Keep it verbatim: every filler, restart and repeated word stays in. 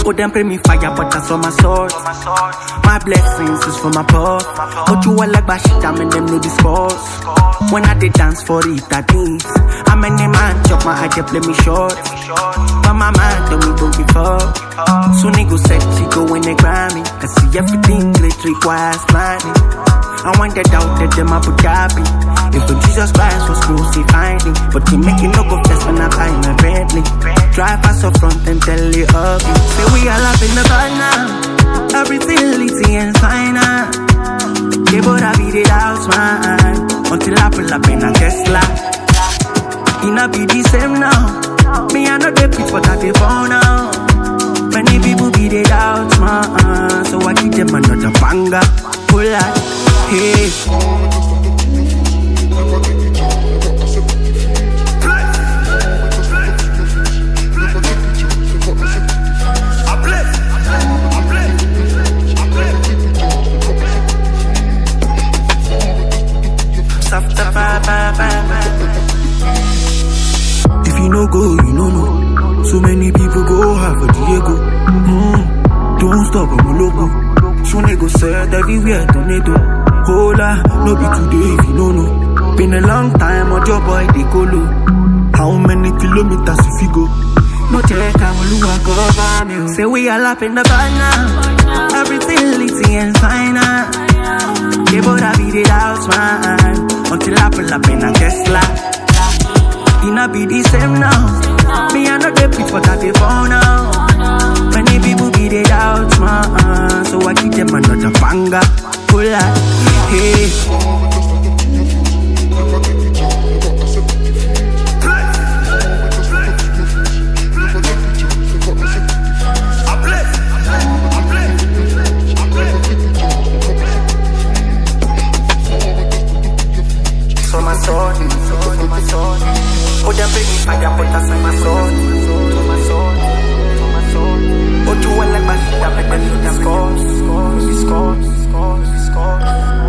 Oh, them pray me fire, but that's on my sword. My blessings is for my path. But you all like shit, I'm in them know the sports. When I did dance for it, I dance. I'm in the man, chop my eye, they play me short. But my man, tell me don't give up. Soon they go sexy, go when they grind me. Cause see everything glitch requires money. I want that out that them Abu Dhabi. If when Jesus Christ was crucified, but he make it no go fast when I buy my Bentley. Drive past the front and tell you up. Say we all up in the bar now. Everything litty and fine now. They both have it out, man. Until I pull up in a Tesla. It not be the same now. Me I know they pitch but I they found now. Many people be they out, man. So I keep them another banger. Pull out, hey. If you no go, you no know. So many people go half a Diego. Mm, don't stop, I'm a logo. Soon they go set everywhere, tornado. Hola, no be today if you no know. Been a long time, on your boy they go low. How many kilometers if you go? No check, I'm a lua cover me. Say we all up in the bar now. Everything litty and fine now. They both have it out, man. Until I pull up in a Tesla. It not be the same now. Me I know they pitch but I they found now. Many people be they out, man. So I keep them another banger. Pull out, hey. Oh, them bring me fire, but that's on my sword. Oh, you want like my shit, I bet them shoot them scores, scores, scores, scores, scores.